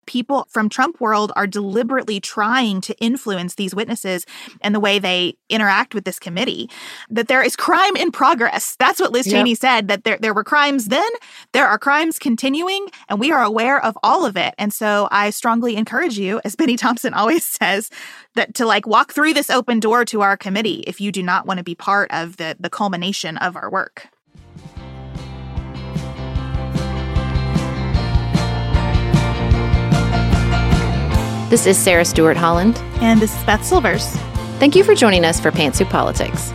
people from Trump world are deliberately trying to influence these witnesses and the way they interact with this committee, that there is crime in progress. That's what Liz Cheney said, that there were crimes then, there are crimes continuing, and we are aware of all of it. And so I strongly encourage you, as Benny Thompson always says, that to walk through this open door to our committee if you do not want to be part of the culmination of our work. This is Sarah Stewart Holland. And this is Beth Silvers. Thank you for joining us for Pantsuit Politics.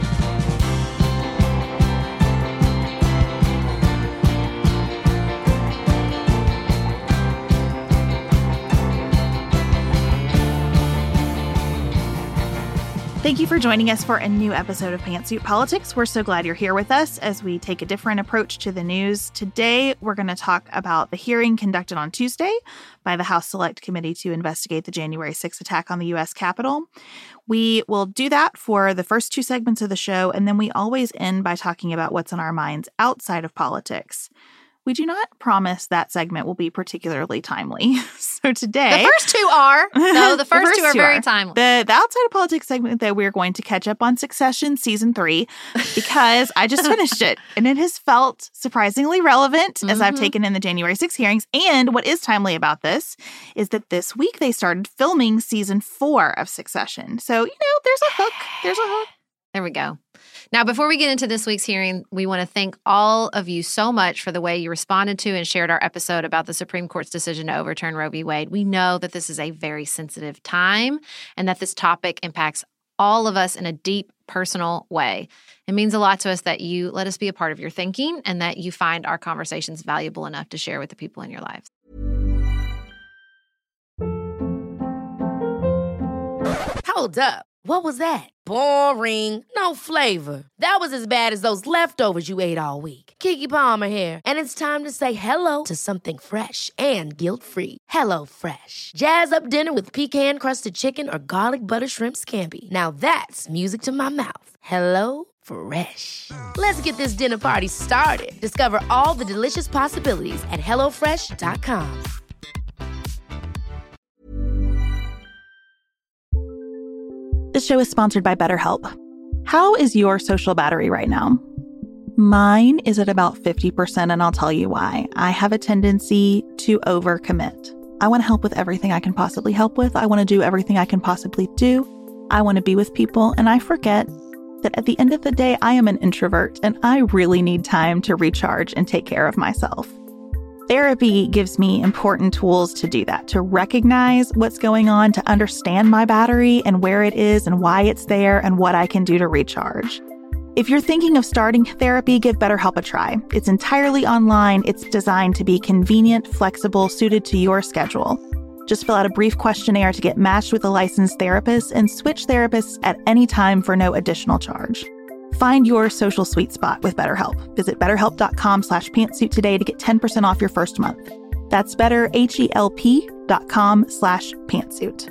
Thank you for joining us for a new episode of Pantsuit Politics. We're so glad you're here with us as we take a different approach to the news. Today, we're going to talk about the hearing conducted on Tuesday by the House Select Committee to investigate the January 6th attack on the U.S. Capitol. We will do that for the first two segments of the show, and then we always end by talking about what's on our minds outside of politics. We do not promise that segment will be particularly timely. So today... The first two are. No, the first two are very timely. The outside of politics segment that we're going to catch up on Succession Season 3 because I just finished it. And it has felt surprisingly relevant as I've taken in the January 6th hearings. And what is timely about this is that this week they started filming Season 4 of Succession. So, there's a hook. There's a hook. There we go. Now, before we get into this week's hearing, we want to thank all of you so much for the way you responded to and shared our episode about the Supreme Court's decision to overturn Roe v. Wade. We know that this is a very sensitive time and that this topic impacts all of us in a deep, personal way. It means a lot to us that you let us be a part of your thinking and that you find our conversations valuable enough to share with the people in your lives. Hold up. What was that? Boring. No flavor. That was as bad as those leftovers you ate all week. Keke Palmer here, and it's time to say hello to something fresh and guilt-free. HelloFresh. Jazz up dinner with pecan-crusted chicken or garlic butter shrimp scampi. Now that's music to my mouth. HelloFresh. Let's get this dinner party started. Discover all the delicious possibilities at HelloFresh.com. This show is sponsored by BetterHelp. How is your social battery right now? Mine is at about 50%, and I'll tell you why. I have a tendency to overcommit. I want to help with everything I can possibly help with. I want to do everything I can possibly do. I want to be with people, and I forget that at the end of the day, I am an introvert, and I really need time to recharge and take care of myself. Therapy gives me important tools to do that, to recognize what's going on, to understand my battery and where it is and why it's there and what I can do to recharge. If you're thinking of starting therapy, give BetterHelp a try. It's entirely online. It's designed to be convenient, flexible, suited to your schedule. Just fill out a brief questionnaire to get matched with a licensed therapist and switch therapists at any time for no additional charge. Find your social sweet spot with BetterHelp. Visit BetterHelp.com/pantsuit today to get 10% off your first month. That's BetterHelp.com/pantsuit.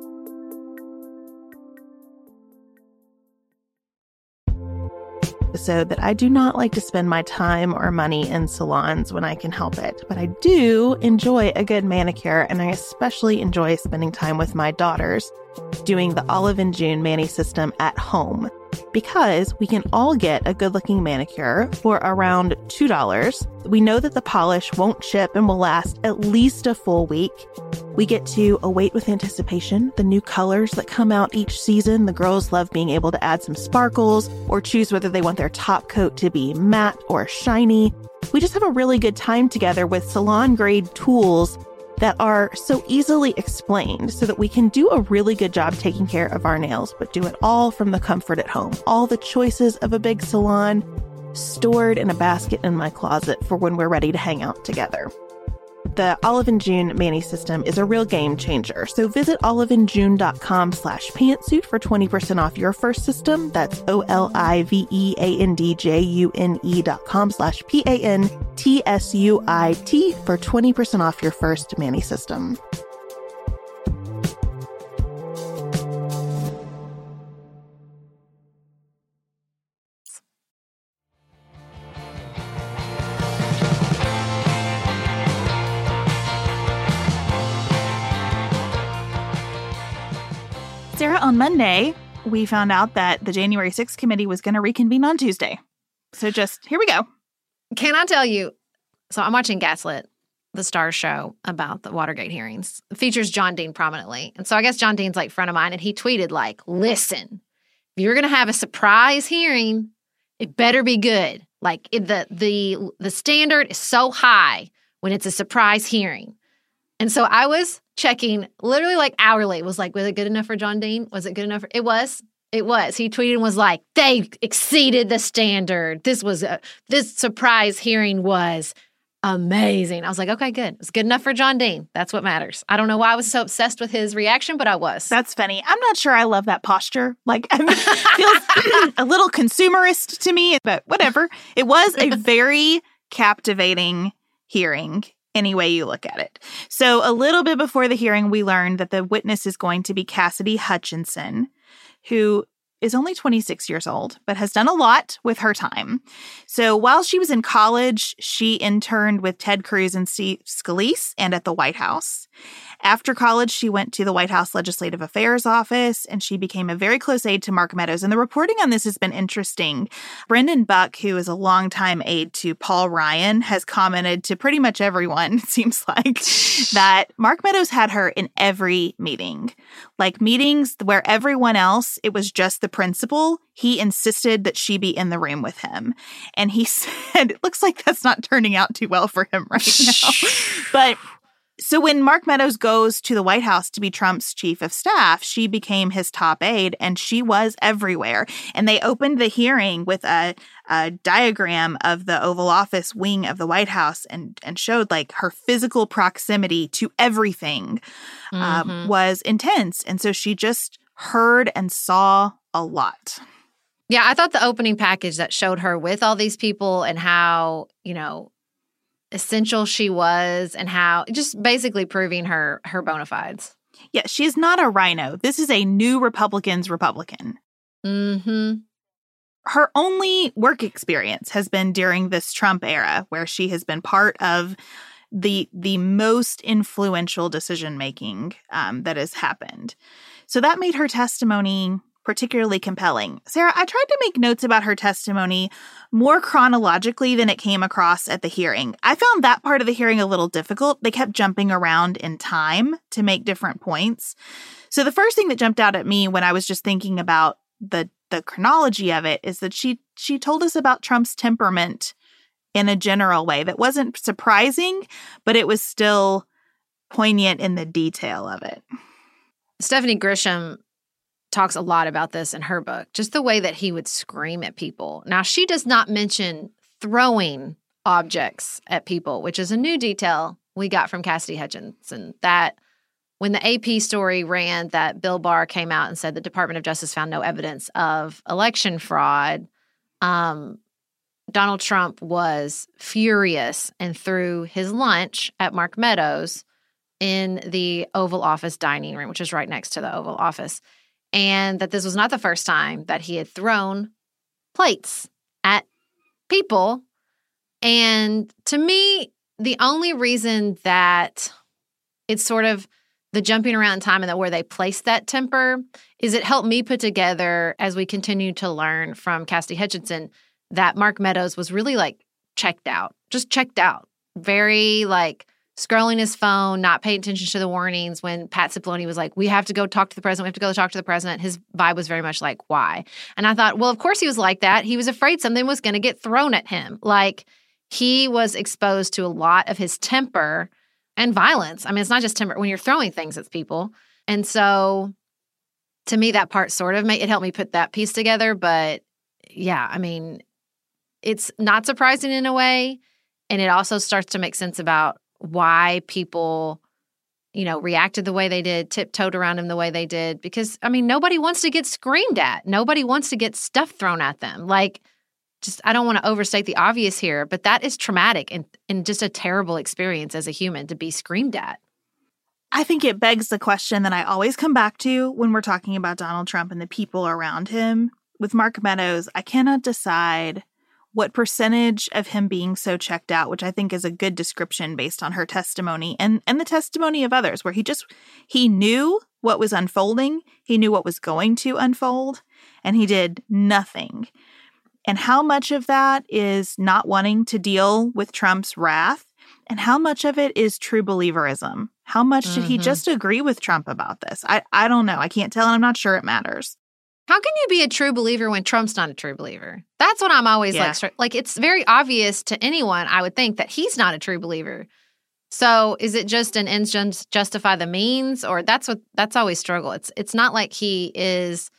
So that I do not like to spend my time or money in salons when I can help it, but I do enjoy a good manicure, and I especially enjoy spending time with my daughters doing the Olive & June Mani system at home, because we can all get a good-looking manicure for around $2. We know that the polish won't chip and will last at least a full week. We get to await with anticipation the new colors that come out each season. The girls love being able to add some sparkles or choose whether they want their top coat to be matte or shiny. We just have a really good time together with salon-grade tools that are so easily explained so that we can do a really good job taking care of our nails, but do it all from the comfort at home. All the choices of a big salon stored in a basket in my closet for when we're ready to hang out together. The Olive & June Mani system is a real game changer. So visit oliveandjune.com/pantsuit for 20% off your first system. That's oliveandjune.com/pantsuit for 20% off your first Mani system. Sarah, on Monday, we found out that the January 6th committee was going to reconvene on Tuesday. So just, here we go. Can I tell you? So I'm watching Gaslit, the Starz show about the Watergate hearings. It features John Dean prominently. And so I guess John Dean's like friend of mine, and he tweeted like, listen, if you're going to have a surprise hearing, it better be good. Like the standard is so high when it's a surprise hearing. And so I was checking literally like hourly. Was like, was it good enough for John Dean? Was it good enough? It was. He tweeted and was like, they exceeded the standard. This surprise hearing was amazing. I was like, okay, good. It was good enough for John Dean. That's what matters. I don't know why I was so obsessed with his reaction, but I was. That's funny. I'm not sure I love that posture. Like, it feels a little consumerist to me, but whatever. It was a very captivating hearing, any way you look at it. So a little bit before the hearing, we learned that the witness is going to be Cassidy Hutchinson, who is only 26 years old, but has done a lot with her time. So while she was in college, she interned with Ted Cruz and Steve Scalise and at the White House. After college, she went to the White House Legislative Affairs Office, and she became a very close aide to Mark Meadows. And the reporting on this has been interesting. Brendan Buck, who is a longtime aide to Paul Ryan, has commented to pretty much everyone, it seems like, that Mark Meadows had her in every meeting. Like meetings where everyone else, it was just the principal, he insisted that she be in the room with him. And he said, it looks like that's not turning out too well for him right now. But so when Mark Meadows goes to the White House to be Trump's chief of staff, she became his top aide, and she was everywhere. And they opened the hearing with a diagram of the Oval Office wing of the White House and showed like her physical proximity to everything was intense. And so she just heard and saw a lot. Yeah, I thought the opening package that showed her with all these people and how, essential she was and how just basically proving her bona fides. Yeah, she's not a rhino. This is a new Republican's Republican. Mm-hmm. Her only work experience has been during this Trump era, where she has been part of the most influential decision-making that has happened. So that made her testimony particularly compelling. Sarah, I tried to make notes about her testimony more chronologically than it came across at the hearing. I found that part of the hearing a little difficult. They kept jumping around in time to make different points. So the first thing that jumped out at me when I was just thinking about the chronology of it is that she told us about Trump's temperament in a general way that wasn't surprising, but it was still poignant in the detail of it. Stephanie Grisham talks a lot about this in her book, just the way that he would scream at people. Now, she does not mention throwing objects at people, which is a new detail we got from Cassidy Hutchinson, that when the AP story ran that Bill Barr came out and said the Department of Justice found no evidence of election fraud, Donald Trump was furious and threw his lunch at Mark Meadows in the Oval Office dining room, which is right next to the Oval Office. And that this was not the first time that he had thrown plates at people. And to me, the only reason that it's sort of the jumping around in time and where they placed that temper is it helped me put together, as we continue to learn from Cassidy Hutchinson, that Mark Meadows was really like checked out, very like scrolling his phone, not paying attention to the warnings. When Pat Cipollone was like, we have to go talk to the president, his vibe was very much like, why? And I thought, well, of course he was like that. He was afraid something was going to get thrown at him. Like, he was exposed to a lot of his temper and violence. I mean, it's not just temper when you're throwing things at people. And so to me, that part sort of it helped me put that piece together. But yeah, I mean, it's not surprising in a way. And it also starts to make sense about why people, reacted the way they did, tiptoed around him the way they did. Because, I mean, nobody wants to get screamed at. Nobody wants to get stuff thrown at them. Like, just, I don't want to overstate the obvious here, but that is traumatic and just a terrible experience as a human to be screamed at. I think it begs the question that I always come back to when we're talking about Donald Trump and the people around him. With Mark Meadows, I cannot decide what percentage of him being so checked out, which I think is a good description based on her testimony and the testimony of others, where he knew what was unfolding. He knew what was going to unfold, and he did nothing. And how much of that is not wanting to deal with Trump's wrath, and how much of it is true believerism? How much did he just agree with Trump about this? I don't know. I can't tell, and I'm not sure it matters. How can you be a true believer when Trump's not a true believer? That's what I'm always like, it's very obvious to anyone, I would think, that he's not a true believer. So is it just an ends justify the means? Or that's always struggle. It's not like he is,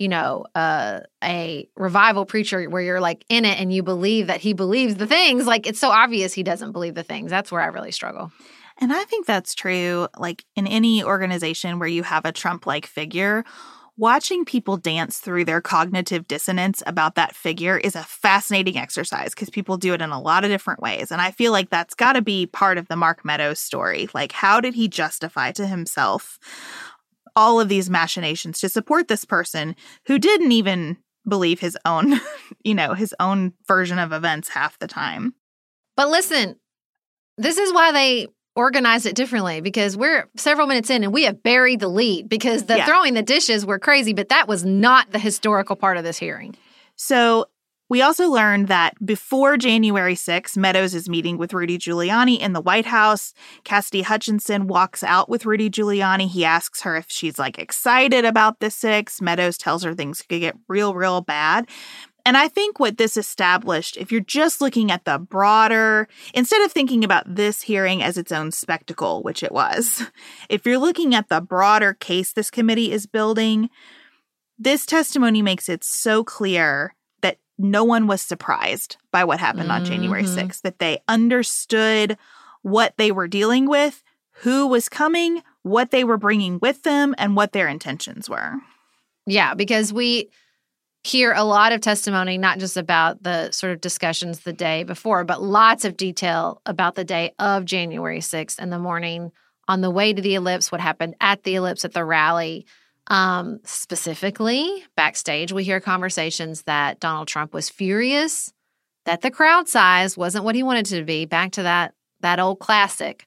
a revival preacher where you're like in it and you believe that he believes the things. Like, it's so obvious he doesn't believe the things. That's where I really struggle. And I think that's true, like in any organization where you have a Trump-like figure. Watching people dance through their cognitive dissonance about that figure is a fascinating exercise because people do it in a lot of different ways. And I feel like that's got to be part of the Mark Meadows story. Like, how did he justify to himself all of these machinations to support this person who didn't even believe his own, his own version of events half the time? But listen, this is why they organize it differently, because we're several minutes in and we have buried the lead because the throwing the dishes were crazy, but that was not the historical part of this hearing. So we also learned that before January 6th, Meadows is meeting with Rudy Giuliani in the White House. Cassidy Hutchinson walks out with Rudy Giuliani. He asks her if she's excited about the 6th. Meadows tells her things could get real, real bad. And I think what this established, if you're just looking at the broader, instead of thinking about this hearing as its own spectacle, which it was, if you're looking at the broader case this committee is building, this testimony makes it so clear that no one was surprised by what happened on January 6th, that they understood what they were dealing with, who was coming, what they were bringing with them, and what their intentions were. Yeah, because we hear a lot of testimony, not just about the sort of discussions the day before, but lots of detail about the day of January 6th in the morning, on the way to the Ellipse, what happened at the Ellipse at the rally. Specifically, backstage, we hear conversations that Donald Trump was furious that the crowd size wasn't what he wanted it to be, back to that old classic.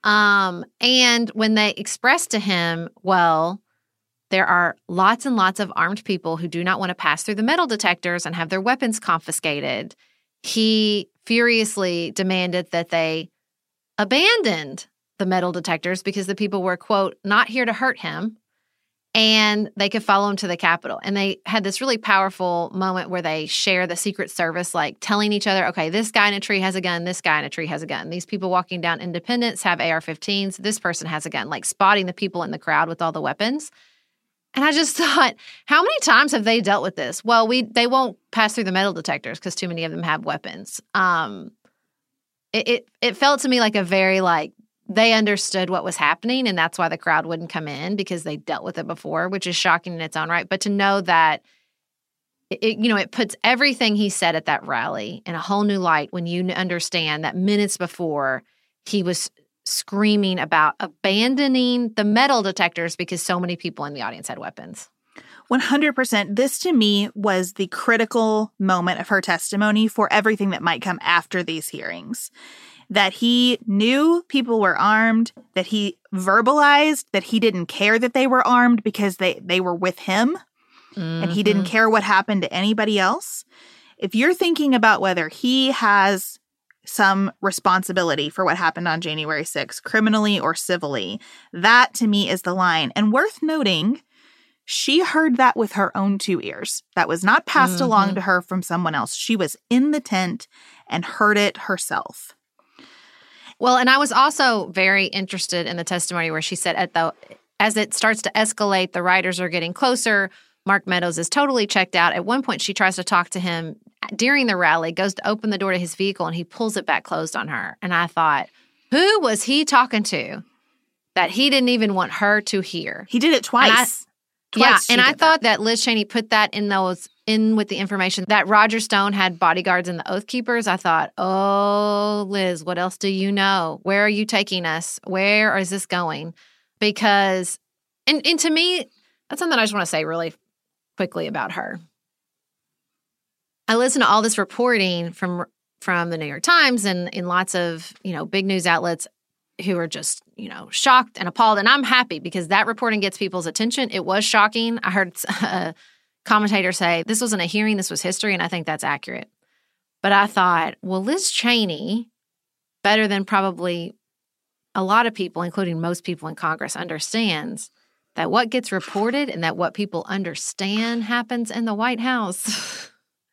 And when they expressed to him, well, there are lots and lots of armed people who do not want to pass through the metal detectors and have their weapons confiscated, he furiously demanded that they abandoned the metal detectors because the people were, quote, not here to hurt him, and they could follow him to the Capitol. And they had this really powerful moment where they share the Secret Service, telling each other, okay, this guy in a tree has a gun, this guy in a tree has a gun. These people walking down Independence have AR-15s, this person has a gun, spotting the people in the crowd with all the weapons. And I just thought, how many times have they dealt with this? Well, they won't pass through the metal detectors because too many of them have weapons. It felt to me like a very they understood what was happening, and that's why the crowd wouldn't come in, because they dealt with it before, which is shocking in its own right. But to know that it puts everything he said at that rally in a whole new light when you understand that minutes before he was screaming about abandoning the metal detectors because so many people in the audience had weapons. 100%. This, to me, was the critical moment of her testimony for everything that might come after these hearings. That he knew people were armed, that he verbalized that he didn't care that they were armed because they were with him, and he didn't care what happened to anybody else. If you're thinking about whether he has some responsibility for what happened on January 6th, criminally or civilly, that to me is the line. And worth noting, she heard that with her own 2 ears. That was not passed along to her from someone else. She was in the tent and heard it herself. Well, and I was also very interested in the testimony where she said as it starts to escalate, the riders are getting closer. Mark Meadows is totally checked out. At one point, she tries to talk to him during the rally, goes to open the door to his vehicle, and he pulls it back closed on her. And I thought, who was he talking to that he didn't even want her to hear? He did it twice. And I thought that Liz Cheney put that in with the information that Roger Stone had bodyguards in the Oath Keepers. I thought, oh, Liz, what else do you know? Where are you taking us? Where is this going? Because, and to me, that's something I just want to say really quickly about her. I listened to all this reporting from the New York Times and in lots of, big news outlets who are just, shocked and appalled. And I'm happy because that reporting gets people's attention. It was shocking. I heard a commentator say, this wasn't a hearing, this was history, and I think that's accurate. But I thought, well, Liz Cheney, better than probably a lot of people, including most people in Congress, understands that what gets reported and that what people understand happens in the White House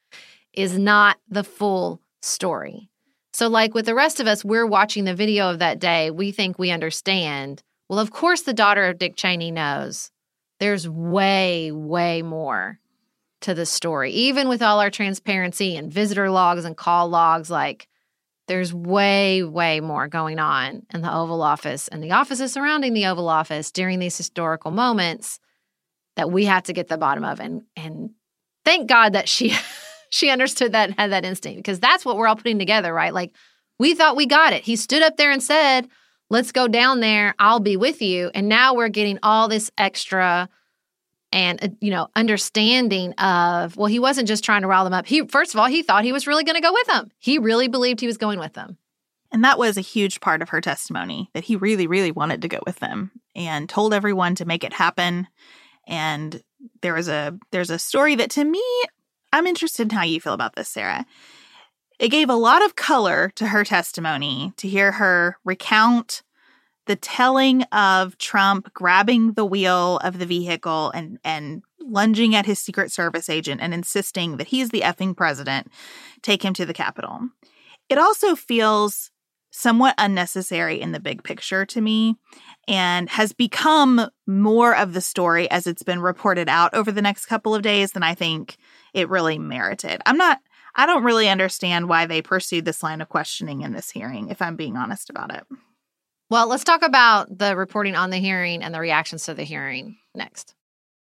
is not the full story. So like with the rest of us, we're watching the video of that day. We think we understand. Well, of course, the daughter of Dick Cheney knows there's way, way more to the story. Even with all our transparency and visitor logs and call logs, like there's way, way more going on in the Oval Office and the offices surrounding the Oval Office during these historical moments that we have to get to the bottom of. And thank God that she understood that and had that instinct, because that's what we're all putting together, right? Like, we thought we got it. He stood up there and said, let's go down there. I'll be with you. And now we're getting all this extra and, understanding of, well, he wasn't just trying to rile them up. First of all, he thought he was really going to go with them. He really believed he was going with them. And that was a huge part of her testimony, that he really, really wanted to go with them and told everyone to make it happen. And there's a story that, to me, I'm interested in how you feel about this, Sarah. It gave a lot of color to her testimony to hear her recount the telling of Trump grabbing the wheel of the vehicle and lunging at his Secret Service agent and insisting that he's the effing president, take him to the Capitol. It also feels somewhat unnecessary in the big picture to me and has become more of the story as it's been reported out over the next couple of days than I think it really merited. I don't really understand why they pursued this line of questioning in this hearing, if I'm being honest about it. Well, let's talk about the reporting on the hearing and the reactions to the hearing next.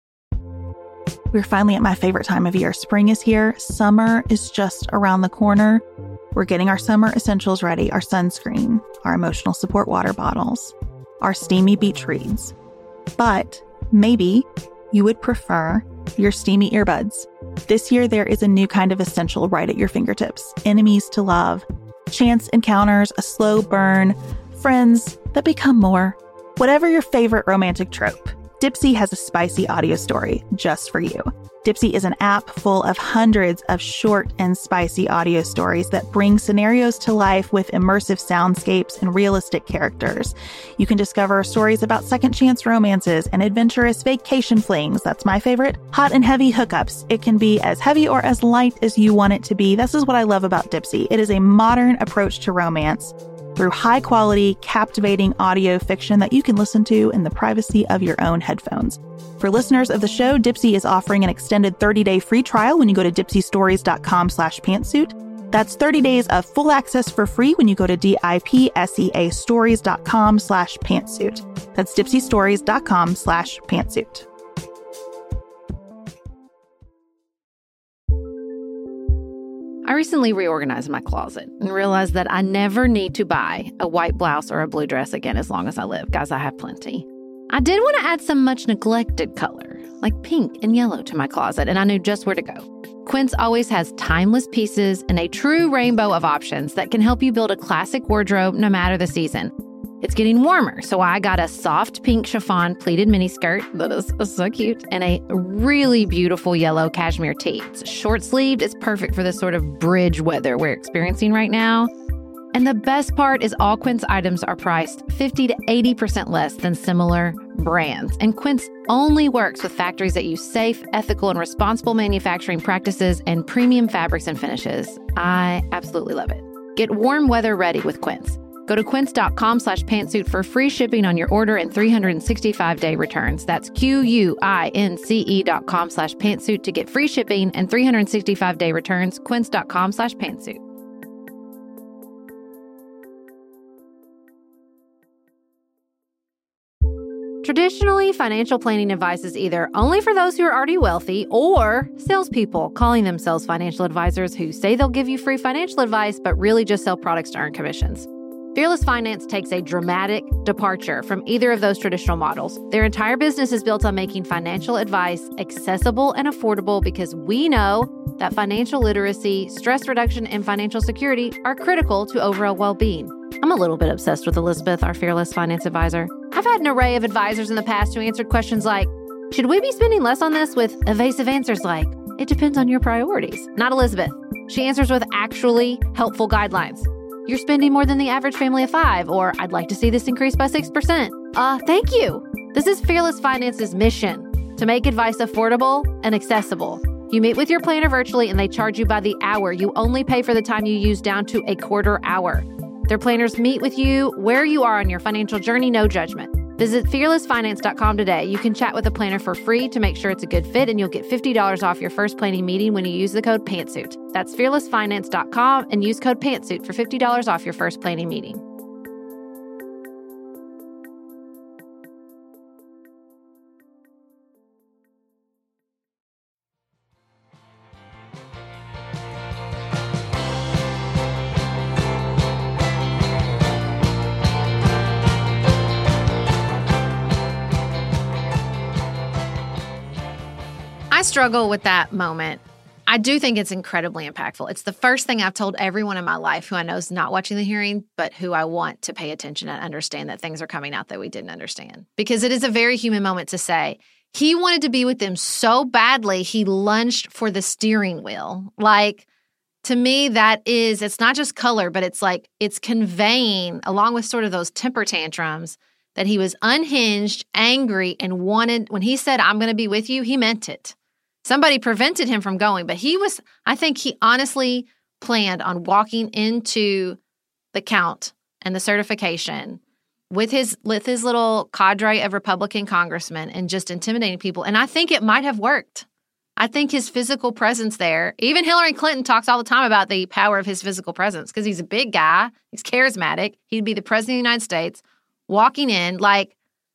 We're finally at my favorite time of year. Spring is here. Summer is just around the corner. We're getting our summer essentials ready, our sunscreen, our emotional support water bottles, our steamy beach reads. But maybe you would prefer your steamy earbuds. This year, there is a new kind of essential right at your fingertips. Enemies to love, chance encounters, a slow burn, friends that become more. Whatever your favorite romantic trope, Dipsea has a spicy audio story just for you. Dipsea is an app full of hundreds of short and spicy audio stories that bring scenarios to life with immersive soundscapes and realistic characters. You can discover stories about second chance romances and adventurous vacation flings. That's my favorite. Hot and heavy hookups. It can be as heavy or as light as you want it to be. This is what I love about Dipsea. It is a modern approach to romance through high-quality, captivating audio fiction that you can listen to in the privacy of your own headphones. For listeners of the show, Dipsea is offering an extended 30-day free trial when you go to dipseastories.com/pantsuit. That's 30 days of full access for free when you go to dipseastories.com/pantsuit. That's dipseastories.com/pantsuit. I recently reorganized my closet and realized that I never need to buy a white blouse or a blue dress again as long as I live. Guys, I have plenty. I did want to add some much neglected color, like pink and yellow, to my closet, and I knew just where to go. Quince always has timeless pieces and a true rainbow of options that can help you build a classic wardrobe no matter the season. It's getting warmer, so I got a soft pink chiffon pleated miniskirt that is so cute, and a really beautiful yellow cashmere tee. It's short-sleeved. It's perfect for this sort of bridge weather we're experiencing right now. And the best part is all Quince items are priced 50 to 80% less than similar brands. And Quince only works with factories that use safe, ethical, and responsible manufacturing practices and premium fabrics and finishes. I absolutely love it. Get warm weather ready with Quince. Go to quince.com/pantsuit for free shipping on your order and 365-day returns. That's QUINCE.com/pantsuit to get free shipping and 365-day returns. Quince.com/pantsuit. Traditionally, financial planning advice is either only for those who are already wealthy or salespeople calling themselves financial advisors who say they'll give you free financial advice but really just sell products to earn commissions. Fearless Finance takes a dramatic departure from either of those traditional models. Their entire business is built on making financial advice accessible and affordable because we know that financial literacy, stress reduction, and financial security are critical to overall well-being. I'm a little bit obsessed with Elizabeth, our Fearless Finance advisor. I've had an array of advisors in the past who answered questions like, should we be spending less on this, with evasive answers like, it depends on your priorities. Not Elizabeth. She answers with actually helpful guidelines. You're spending more than the average family of 5, or I'd like to see this increase by 6%. Thank you. This is Fearless Finance's mission, to make advice affordable and accessible. You meet with your planner virtually and they charge you by the hour. You only pay for the time you use down to a quarter hour. Their planners meet with you where you are on your financial journey, no judgment. Visit fearlessfinance.com today. You can chat with a planner for free to make sure it's a good fit, and you'll get $50 off your first planning meeting when you use the code PANTSUIT. That's fearlessfinance.com and use code PANTSUIT for $50 off your first planning meeting. I struggle with that moment. I do think it's incredibly impactful. It's the first thing I've told everyone in my life who I know is not watching the hearing, but who I want to pay attention and understand that things are coming out that we didn't understand. Because it is a very human moment to say, he wanted to be with them so badly, he lunged for the steering wheel. Like, to me, it's not just color, but it's conveying, along with sort of those temper tantrums, that he was unhinged, angry, and wanted, when he said, I'm going to be with you, he meant it. Somebody prevented him from going, but I think he honestly planned on walking into the count and the certification with his little cadre of Republican congressmen and just intimidating people. And I think it might have worked. I think his physical presence there, even Hillary Clinton talks all the time about the power of his physical presence because he's a big guy. He's charismatic. He'd be the president of the United States walking in like,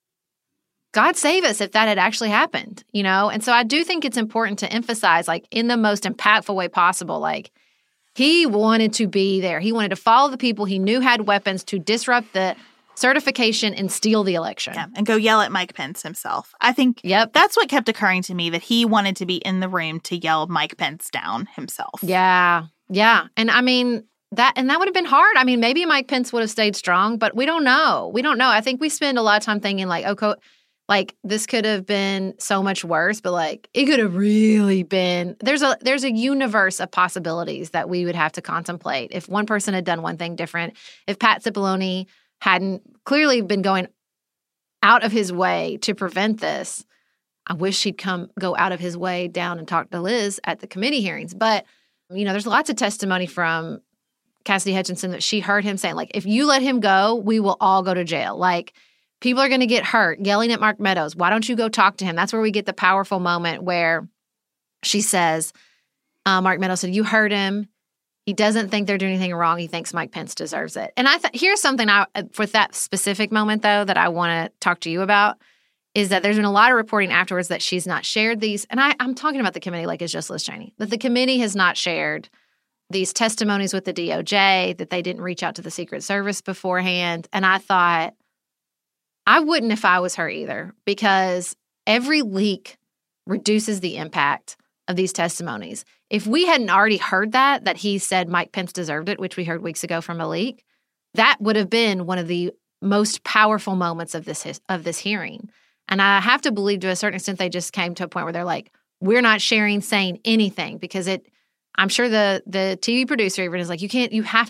God save us if that had actually happened, you know? And so I do think it's important to emphasize, like, in the most impactful way possible, like, he wanted to be there. He wanted to follow the people he knew had weapons to disrupt the certification and steal the election. Yeah, and go yell at Mike Pence himself. I think that's what kept occurring to me, that he wanted to be in the room to yell Mike Pence down himself. Yeah. And I mean, that would have been hard. I mean, maybe Mike Pence would have stayed strong, but we don't know. I think we spend a lot of time thinking like, like this could have been so much worse, but like it could have really been. There's a universe of possibilities that we would have to contemplate if one person had done one thing different. If Pat Cipollone hadn't clearly been going out of his way to prevent this, I wish he'd go out of his way down and talk to Liz at the committee hearings. But you know, there's lots of testimony from Cassidy Hutchinson that she heard him saying, like, if you let him go, we will all go to jail. Like, people are going to get hurt, yelling at Mark Meadows. Why don't you go talk to him? That's where we get the powerful moment where she says, Mark Meadows said, you heard him. He doesn't think they're doing anything wrong. He thinks Mike Pence deserves it. And here's something for that specific moment, though, that I want to talk to you about, is that there's been a lot of reporting afterwards that she's not shared these. And I'm talking about the committee like it's just Liz Cheney. That the committee has not shared these testimonies with the DOJ, that they didn't reach out to the Secret Service beforehand. And I thought, I wouldn't if I was her either, because every leak reduces the impact of these testimonies. If we hadn't already heard that he said Mike Pence deserved it, which we heard weeks ago from a leak, that would have been one of the most powerful moments of this hearing. And I have to believe to a certain extent they just came to a point where they're like, we're not saying anything, because I'm sure the TV producer even is like, it has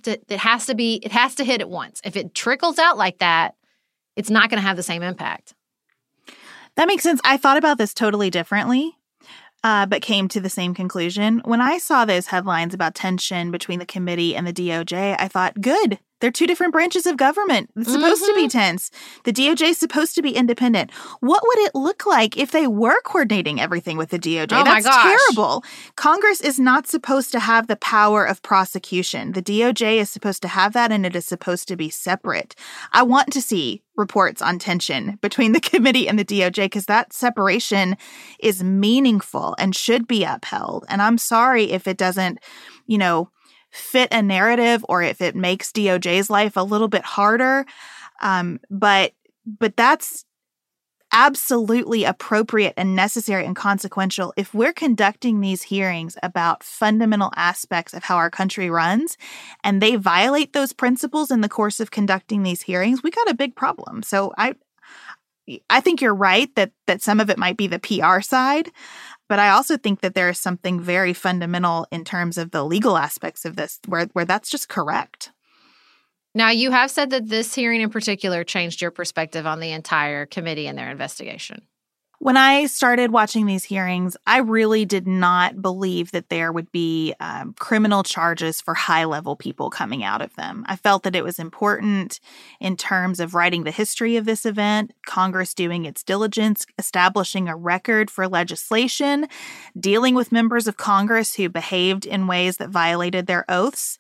to hit it once. If it trickles out like that, it's not going to have the same impact. That makes sense. I thought about this totally differently, but came to the same conclusion. When I saw those headlines about tension between the committee and the DOJ, I thought, good. They're two different branches of government. It's supposed to be tense. The DOJ is supposed to be independent. What would it look like if they were coordinating everything with the DOJ? Oh, That's terrible. Congress is not supposed to have the power of prosecution. The DOJ is supposed to have that, and it is supposed to be separate. I want to see reports on tension between the committee and the DOJ, because that separation is meaningful and should be upheld. And I'm sorry if it doesn't, fit a narrative or if it makes DOJ's life a little bit harder. But that's absolutely appropriate and necessary and consequential. If we're conducting these hearings about fundamental aspects of how our country runs and they violate those principles in the course of conducting these hearings, we got a big problem. So I think you're right that some of it might be the PR side, but I also think that there is something very fundamental in terms of the legal aspects of this where that's just correct. Now, you have said that this hearing in particular changed your perspective on the entire committee and their investigation. When I started watching these hearings, I really did not believe that there would be criminal charges for high-level people coming out of them. I felt that it was important in terms of writing the history of this event, Congress doing its diligence, establishing a record for legislation, dealing with members of Congress who behaved in ways that violated their oaths.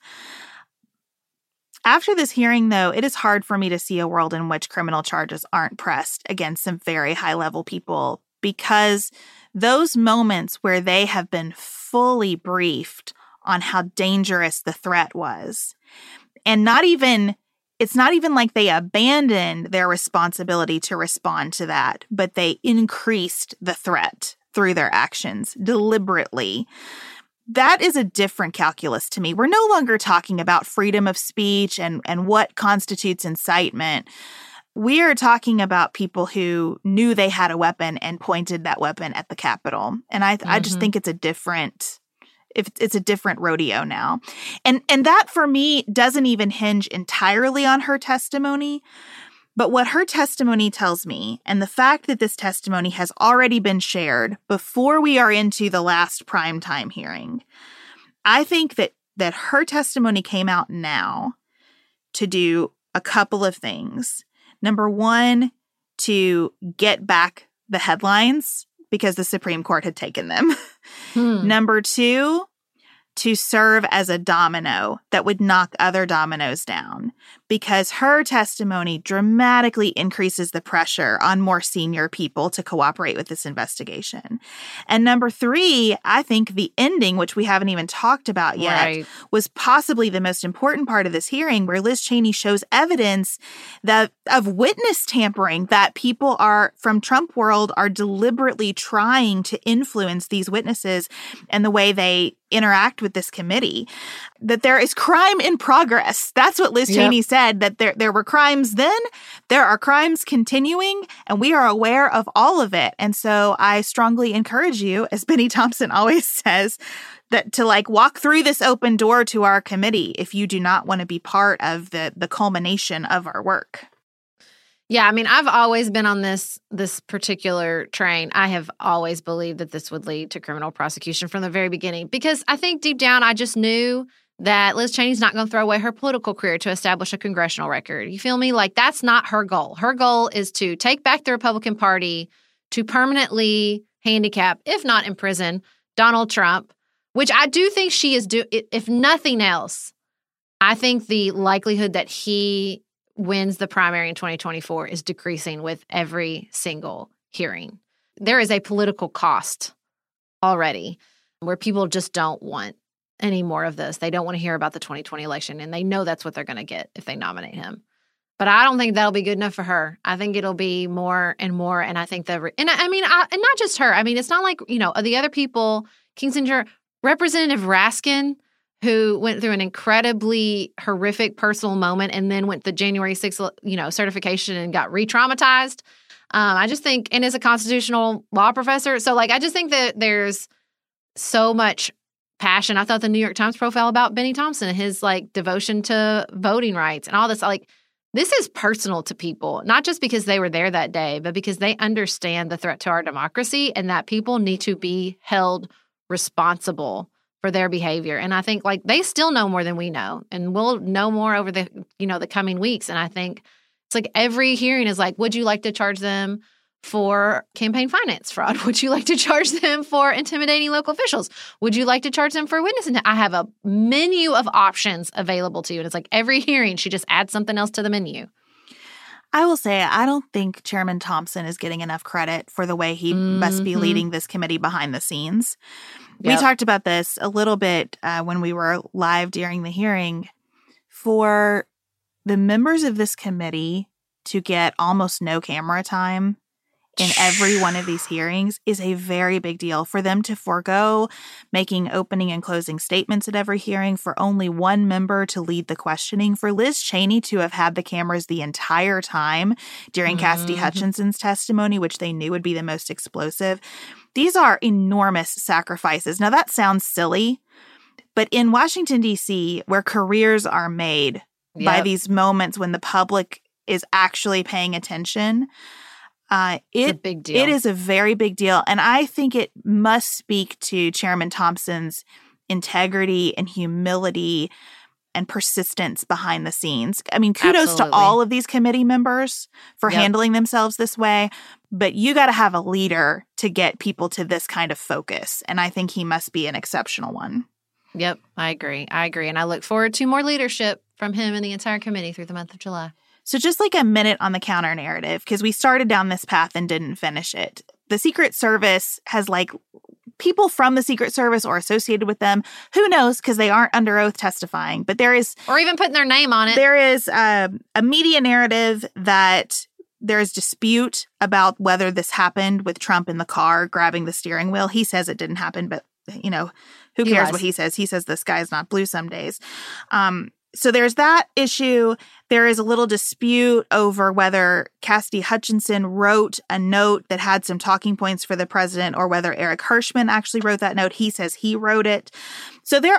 After this hearing, though, it is hard for me to see a world in which criminal charges aren't pressed against some very high-level people because those moments where they have been fully briefed on how dangerous the threat was, and it's not even like they abandoned their responsibility to respond to that, but they increased the threat through their actions deliberately. That is a different calculus to me. We're no longer talking about freedom of speech and what constitutes incitement. We are talking about people who knew they had a weapon and pointed that weapon at the Capitol. And I just think it's a different rodeo now. And that for me doesn't even hinge entirely on her testimony. But what her testimony tells me, and the fact that this testimony has already been shared before we are into the last primetime hearing, I think that her testimony came out now to do a couple of things. Number one, to get back the headlines because the Supreme Court had taken them. Number two, to serve as a domino that would knock other dominoes down because her testimony dramatically increases the pressure on more senior people to cooperate with this investigation. And number three, I think the ending, which we haven't even talked about yet, was possibly the most important part of this hearing where Liz Cheney shows evidence of witness tampering that people from Trump world are deliberately trying to influence these witnesses and the way they interact with this committee, that there is crime in progress. That's what Liz Cheney said, that there were crimes then, there are crimes continuing, and we are aware of all of it. And so I strongly encourage you, as Benny Thompson always says, that to walk through this open door to our committee if you do not want to be part of the culmination of our work. Yeah, I mean, I've always been on this particular train. I have always believed that this would lead to criminal prosecution from the very beginning because I think deep down I just knew that Liz Cheney's not going to throw away her political career to establish a congressional record. You feel me? That's not her goal. Her goal is to take back the Republican Party, to permanently handicap, if not imprison, Donald Trump, which I do think she is if nothing else, I think the likelihood that he wins the primary in 2024 is decreasing with every single hearing. There is a political cost already where people just don't want any more of this. They don't want to hear about the 2020 election, and they know that's what they're going to get if they nominate him. But I don't think that'll be good enough for her. I think it'll be more and more, and I think and not just her. I mean, it's not like, the other people, Kinzinger, Representative Raskin, who went through an incredibly horrific personal moment and then went the January 6th, certification and got re-traumatized. I just think, and is a constitutional law professor. So, I just think that there's so much passion. I thought the New York Times profile about Benny Thompson and his, devotion to voting rights and all this, this is personal to people, not just because they were there that day, but because they understand the threat to our democracy and that people need to be held responsible for their behavior. And I think they still know more than we know, and we'll know more over the coming weeks. And I think it's every hearing is would you like to charge them for campaign finance fraud? Would you like to charge them for intimidating local officials? Would you like to charge them for witness? And I have a menu of options available to you. And it's every hearing, she just adds something else to the menu. I will say, I don't think Chairman Thompson is getting enough credit for the way he must be leading this committee behind the scenes. Yep. We talked about this a little bit when we were live during the hearing. For the members of this committee to get almost no camera time in every one of these hearings is a very big deal. For them to forego making opening and closing statements at every hearing, for only one member to lead the questioning, for Liz Cheney to have had the cameras the entire time during Cassidy Hutchinson's testimony, which they knew would be the most explosive. These are enormous sacrifices. Now, that sounds silly, but in Washington, D.C., where careers are made by these moments when the public is actually paying attention, it's a big deal. It is a very big deal. And I think it must speak to Chairman Thompson's integrity and humility and persistence behind the scenes. I mean, kudos to all of these committee members for handling themselves this way. But you got to have a leader to get people to this kind of focus. And I think he must be an exceptional one. Yep, I agree. And I look forward to more leadership from him and the entire committee through the month of July. So just like a minute on the counter narrative, because we started down this path and didn't finish it. The Secret Service has people from the Secret Service or associated with them. Who knows, because they aren't under oath testifying. But there is... Or even putting their name on it. There is a media narrative that there is dispute about whether this happened with Trump in the car grabbing the steering wheel. He says it didn't happen, but, who cares what he says? He says the sky's not blue some days. So there's that issue. There is a little dispute over whether Cassidy Hutchinson wrote a note that had some talking points for the president or whether Eric Hirschman actually wrote that note. He says he wrote it. So there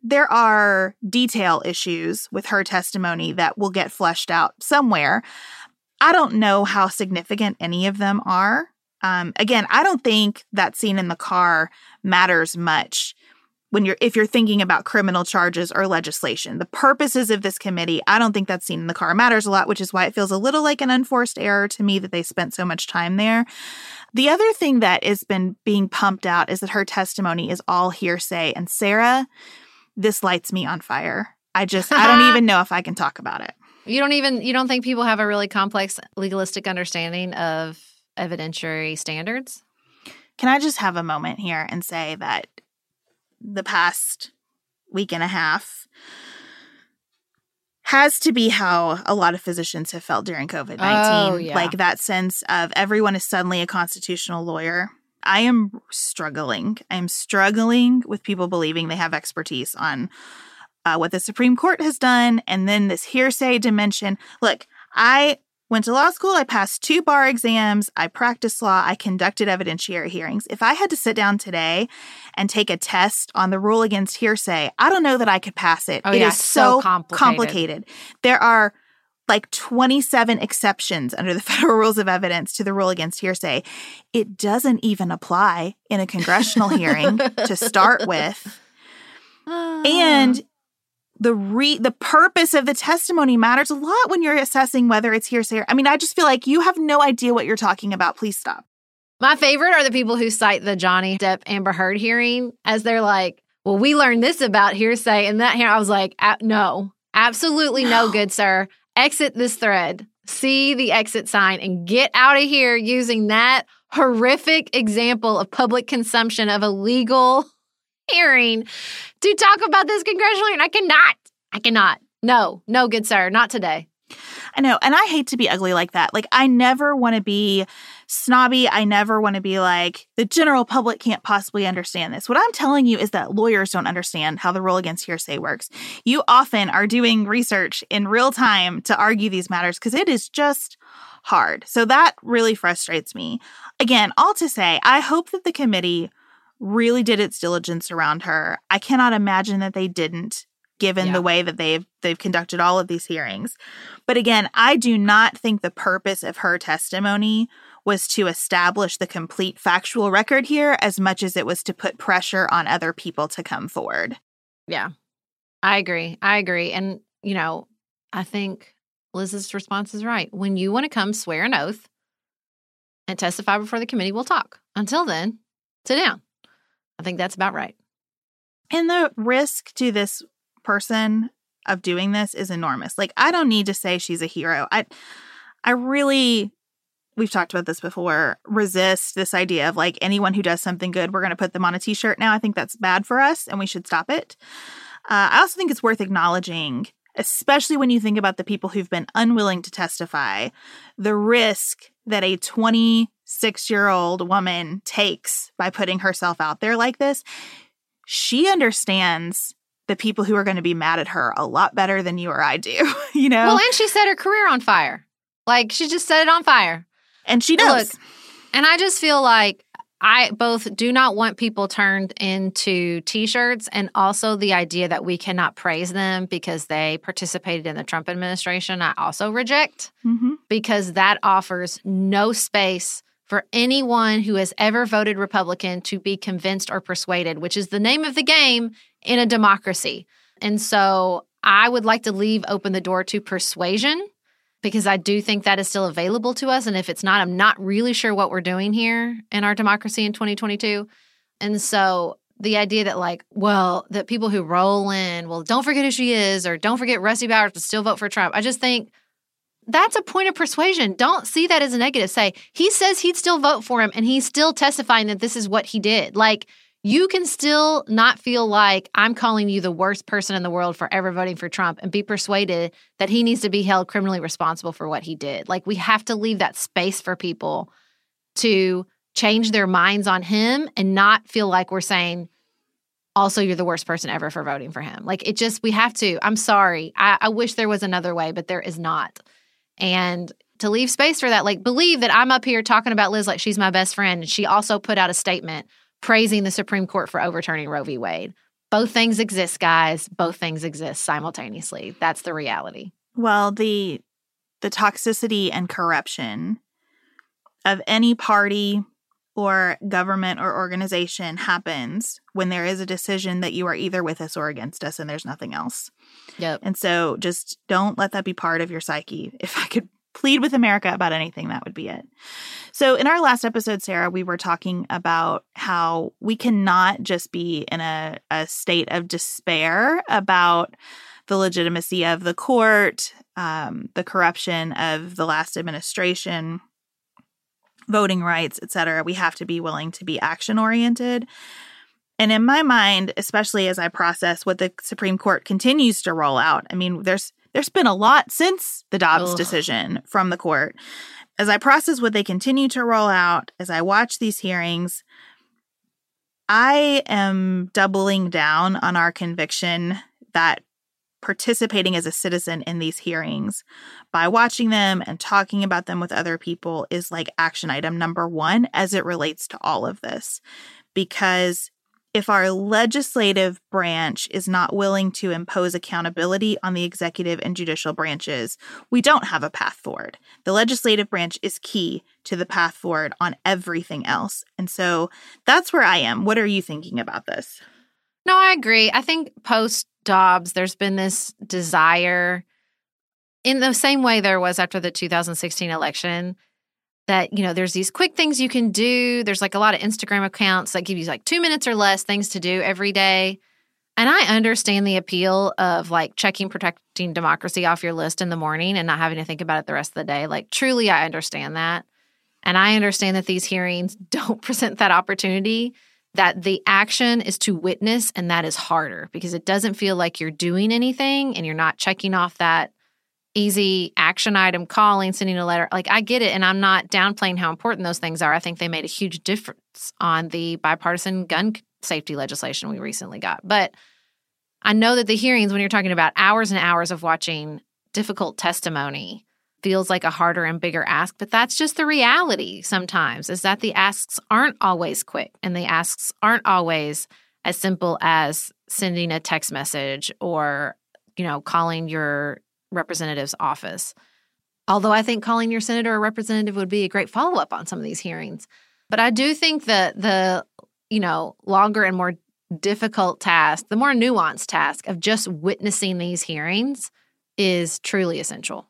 are detail issues with her testimony that will get fleshed out somewhere. I don't know how significant any of them are. Again, I don't think that scene in the car matters much if you're thinking about criminal charges or legislation. The purposes of this committee, I don't think that scene in the car matters a lot, which is why it feels a little like an unforced error to me that they spent so much time there. The other thing that has been being pumped out is that her testimony is all hearsay. And Sarah, this lights me on fire. I don't even know if I can talk about it. You don't think people have a really complex legalistic understanding of evidentiary standards? Can I just have a moment here and say that the past week and a half has to be how a lot of physicians have felt during COVID-19. Oh, yeah. Like that sense of everyone is suddenly a constitutional lawyer. I am struggling. I'm struggling with people believing they have expertise on what the Supreme Court has done. And then this hearsay dimension. Look, I went to law school. I passed 2 bar exams. I practiced law. I conducted evidentiary hearings. If I had to sit down today and take a test on the rule against hearsay, I don't know that I could pass it. It is so complicated. There are 27 exceptions under the federal rules of evidence to the rule against hearsay. It doesn't even apply in a congressional hearing to start with. And the purpose of the testimony matters a lot when you're assessing whether it's hearsay. I mean, I just feel like you have no idea what you're talking about. Please stop. My favorite are the people who cite the Johnny Depp Amber Heard hearing as they're like, well, we learned this about hearsay and that here. I was like, no, absolutely no, good sir. Exit this thread. See the exit sign and get out of here using that horrific example of public consumption of a legal hearing to talk about this congressional hearing. I cannot. No, good sir. Not today. I know. And I hate to be ugly like that. I never want to be snobby. I never want to be like, the general public can't possibly understand this. What I'm telling you is that lawyers don't understand how the rule against hearsay works. You often are doing research in real time to argue these matters because it is just hard. So that really frustrates me. Again, all to say, I hope that the committee really did its diligence around her. I cannot imagine that they didn't, given the way that they've conducted all of these hearings. But again, I do not think the purpose of her testimony was to establish the complete factual record here as much as it was to put pressure on other people to come forward. Yeah, I agree. And, I think Liz's response is right. When you want to come swear an oath and testify before the committee, we'll talk. Until then, sit down. I think that's about right. And the risk to this person of doing this is enormous. I don't need to say she's a hero. I I really, we've talked about this before, resist this idea of like anyone who does something good, we're going to put them on a t-shirt now. I think that's bad for us and we should stop it. I also think it's worth acknowledging, especially when you think about the people who've been unwilling to testify, the risk that a 26-year-old woman takes by putting herself out there like this. She understands the people who are going to be mad at her a lot better than you or I do, you know? Well, and she set her career on fire. Like, she just set it on fire. And she knows. Look, and I just feel like I both do not want people turned into T-shirts, and also the idea that we cannot praise them because they participated in the Trump administration, I also reject, because that offers no space for anyone who has ever voted Republican to be convinced or persuaded, which is the name of the game in a democracy. And so I would like to leave open the door to persuasion, because I do think that is still available to us. And if it's not, I'm not really sure what we're doing here in our democracy in 2022. And so the idea that like, well, that people who roll in, well, don't forget who she is, or don't forget Rusty Bowers, but still vote for Trump. I just think that's a point of persuasion. Don't see that as a negative. Say, he says he'd still vote for him, and he's still testifying that this is what he did. Like, you can still not feel like I'm calling you the worst person in the world for ever voting for Trump and be persuaded that he needs to be held criminally responsible for what he did. Like, we have to leave that space for people to change their minds on him and not feel like we're saying, also, you're the worst person ever for voting for him. Like, it just, we have to. I'm sorry. I wish there was another way, but there is not. And to leave space for that, like, believe that I'm up here talking about Liz like she's my best friend. And she also put out a statement praising the Supreme Court for overturning Roe v. Wade. Both things exist, guys. Both things exist simultaneously. That's the reality. Well, the toxicity and corruption of any party or government or organization happens when there is a decision that you are either with us or against us, and there's nothing else. Yep. And so just don't let that be part of your psyche. If I could plead with America about anything, that would be it. So in our last episode, Sarah, we were talking about how we cannot just be in a state of despair about the legitimacy of the court, the corruption of the last administration, voting rights, et cetera. We have to be willing to be action-oriented. And in my mind, especially as I process what the Supreme Court continues to roll out, I mean, there's been a lot since the Dobbs decision from the court. As I process what they continue to roll out, as I watch these hearings, I am doubling down on our conviction that participating as a citizen in these hearings by watching them and talking about them with other people is like action item number one as it relates to all of this. Because if our legislative branch is not willing to impose accountability on the executive and judicial branches, we don't have a path forward. The legislative branch is key to the path forward on everything else. And so that's where I am. What are you thinking about this? No, I agree. I think post-Dobbs, there's been this desire, in the same way there was after the 2016 election, that, you know, there's these quick things you can do. There's like a lot of Instagram accounts that give you like 2 minutes or less things to do every day. And I understand the appeal of like checking protecting democracy off your list in the morning and not having to think about it the rest of the day. Like, truly, I understand that. And I understand that these hearings don't present that opportunity, that the action is to witness, and that is harder because it doesn't feel like you're doing anything and you're not checking off that easy action item, calling, sending a letter. Like, I get it, and I'm not downplaying how important those things are. I think they made a huge difference on the bipartisan gun safety legislation we recently got. But I know that the hearings, when you're talking about hours and hours of watching difficult testimony, feels like a harder and bigger ask. But that's just the reality sometimes, is that the asks aren't always quick, and the asks aren't always as simple as sending a text message or, you know, calling your representative's office. Although I think calling your senator or representative would be a great follow-up on some of these hearings. But I do think that the, you know, longer and more difficult task, the more nuanced task of just witnessing these hearings is truly essential.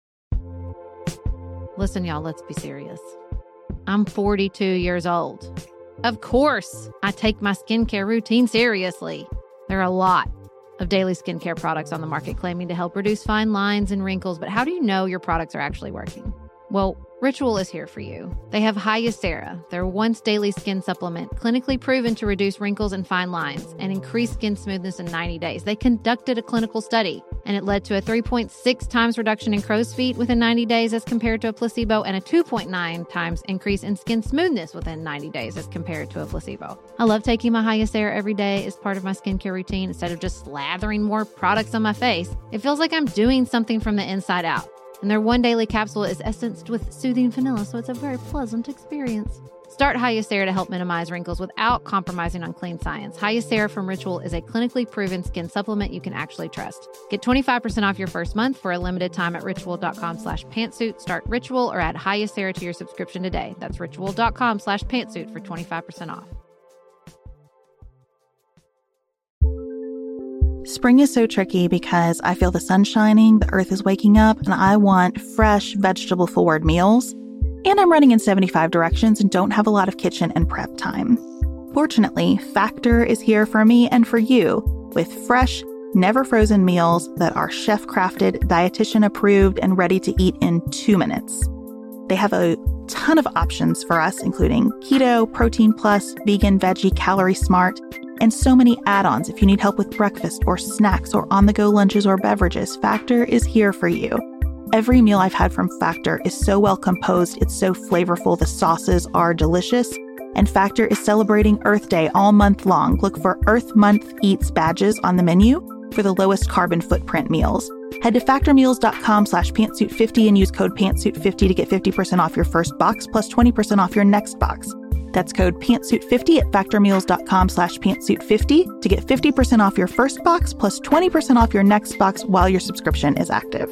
Listen, y'all, let's be serious. I'm 42 years old. Of course, I take my skincare routine seriously. There are a lot of daily skincare products on the market claiming to help reduce fine lines and wrinkles, but how do you know your products are actually working? Well, Ritual is here for you. They have Hyacera, their once daily skin supplement, clinically proven to reduce wrinkles and fine lines and increase skin smoothness in 90 days. They conducted a clinical study, and it led to a 3.6 times reduction in crow's feet within 90 days as compared to a placebo, and a 2.9 times increase in skin smoothness within 90 days as compared to a placebo. I love taking my Hyacera every day as part of my skincare routine instead of just slathering more products on my face. It feels like I'm doing something from the inside out. And their one daily capsule is essenced with soothing vanilla, so it's a very pleasant experience. Start Hyacera to help minimize wrinkles without compromising on clean science. Hyacera from Ritual is a clinically proven skin supplement you can actually trust. Get 25% off your first month for a limited time at ritual.com/pantsuit. Start Ritual or add Hyacera to your subscription today. That's ritual.com/pantsuit for 25% off. Spring is so tricky because I feel the sun shining, the earth is waking up, and I want fresh, vegetable-forward meals. And I'm running in 75 directions and don't have a lot of kitchen and prep time. Fortunately, Factor is here for me and for you with fresh, never-frozen meals that are chef-crafted, dietitian-approved, and ready to eat in 2 minutes. They have a ton of options for us, including keto, protein plus, vegan, veggie, calorie smart, and so many add-ons if you need help with breakfast or snacks or on-the-go lunches or beverages. Factor is here for you. Every meal I've had from Factor is so well composed, it's so flavorful, the sauces are delicious, and Factor is celebrating Earth Day all month long. Look for Earth Month Eats badges on the menu for the lowest carbon footprint meals. Head to factormeals.com/pantsuit50 and use code pantsuit50 to get 50% off your first box plus 20% off your next box. That's code pantsuit50 at factormeals.com/pantsuit50 to get 50% off your first box plus 20% off your next box while your subscription is active.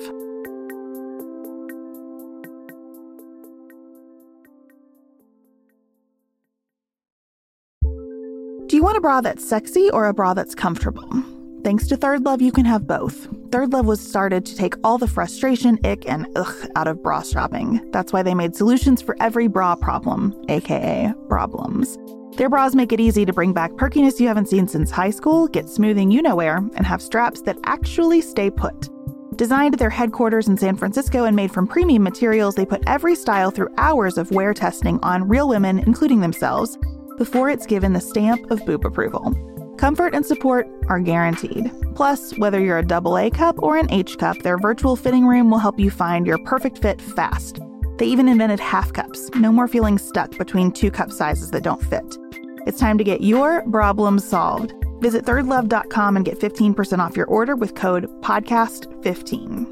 Do you want a bra that's sexy or a bra that's comfortable? Thanks to Third Love, you can have both. Third Love was started to take all the frustration, ick, and ugh out of bra shopping. That's why they made solutions for every bra problem, aka problems. Their bras make it easy to bring back perkiness you haven't seen since high school, get smoothing you-know-where, and have straps that actually stay put. Designed at their headquarters in San Francisco and made from premium materials, they put every style through hours of wear testing on real women, including themselves, before it's given the stamp of boob approval. Comfort and support are guaranteed. Plus, whether you're a AA cup or an H cup, their virtual fitting room will help you find your perfect fit fast. They even invented half cups. No more feeling stuck between 2 cup sizes that don't fit. It's time to get your problems solved. Visit thirdlove.com and get 15% off your order with code PODCAST15.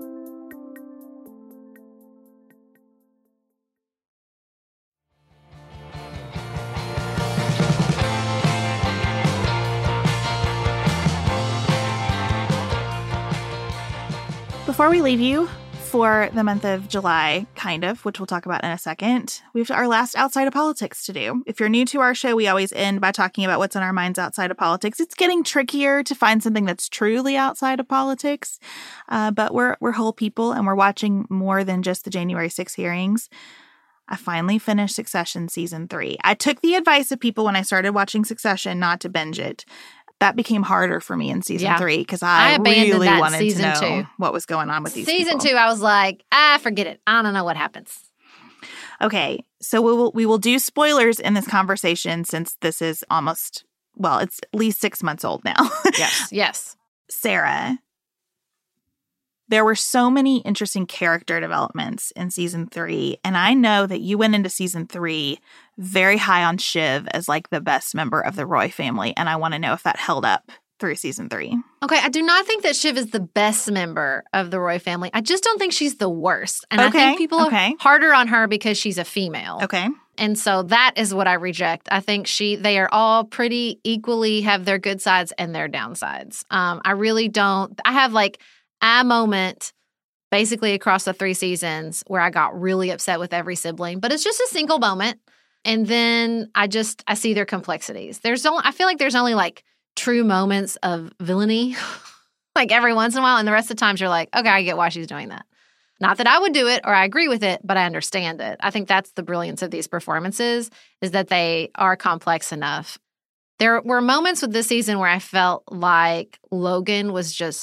Before we leave you for the month of July, which we'll talk about in a second, we have our last Outside of Politics to do. If you're new to our show, we always end by talking about what's on our minds outside of politics. It's getting trickier to find something that's truly outside of politics, but we're whole people and we're watching more than just the January 6 hearings. I finally finished Succession Season 3. I took the advice of people when I started watching Succession not to binge it. That became harder for me in season 3 because I really wanted to know what was going on with these people. Season 2, I was like, forget it. I don't know what happens. Okay, so we will do spoilers in this conversation since this is it's at least 6 months old now. Yes. Sarah, there were so many interesting character developments in season 3, and I know that you went into season 3 very high on Shiv as like the best member of the Roy family, and I want to know if that held up through season 3. Okay, I do not think that Shiv is the best member of the Roy family. I just don't think she's the worst. And I think people are harder on her because she's a female. Okay. And so that is what I reject. I think they are all pretty equally have their good sides and their downsides. I really don't. I have like a moment basically across the 3 seasons where I got really upset with every sibling, but it's just a single moment. And then I see their complexities. I feel like there's only like true moments of villainy, like every once in a while. And the rest of the times you're like, okay, I get why she's doing that. Not that I would do it or I agree with it, but I understand it. I think that's the brilliance of these performances is that they are complex enough. There were moments with this season where I felt like Logan was just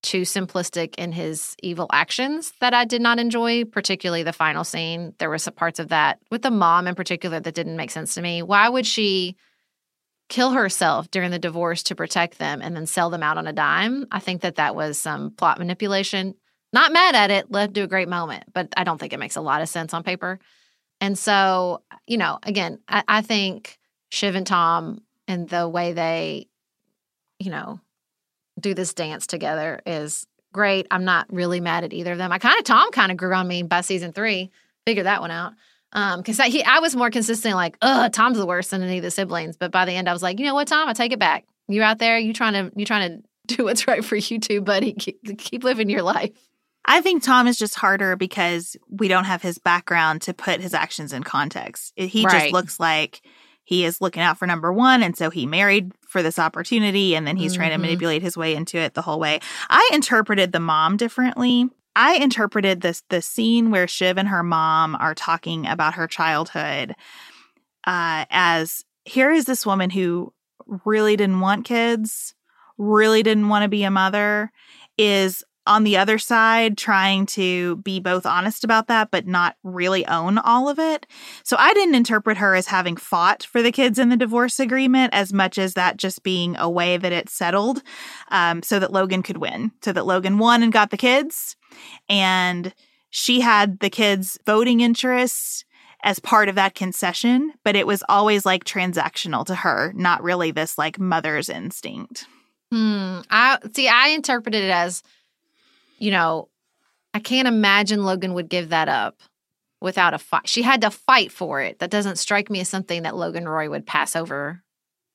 too simplistic in his evil actions that I did not enjoy, particularly the final scene. There were some parts of that with the mom in particular that didn't make sense to me. Why would she kill herself during the divorce to protect them and then sell them out on a dime? I think that was some plot manipulation. Not mad at it, led to a great moment, but I don't think it makes a lot of sense on paper. And so, again, I think Shiv and Tom and the way they, do this dance together is great. I'm not really mad at either of them. Tom kind of grew on me by season 3. Figured that one out. Because I was more consistent, like, Tom's the worst than any of the siblings. But by the end, I was like, you know what, Tom, I take it back. You're out there, you trying to do what's right for you two, buddy. Keep living your life. I think Tom is just harder because we don't have his background to put his actions in context. He Right. just looks like he is looking out for number one, and so he married for this opportunity, and then he's trying to manipulate his way into it the whole way. I interpreted the mom differently. I interpreted the scene where Shiv and her mom are talking about her childhood as, here is this woman who really didn't want kids, really didn't want to be a mother, is on the other side trying to be both honest about that, but not really own all of it. So I didn't interpret her as having fought for the kids in the divorce agreement as much as that just being a way that it settled so that Logan could win, so that Logan won and got the kids. And she had the kids' voting interests as part of that concession, but it was always like transactional to her, not really this like mother's instinct. I interpreted it as, I can't imagine Logan would give that up without a fight. She had to fight for it. That doesn't strike me as something that Logan Roy would pass over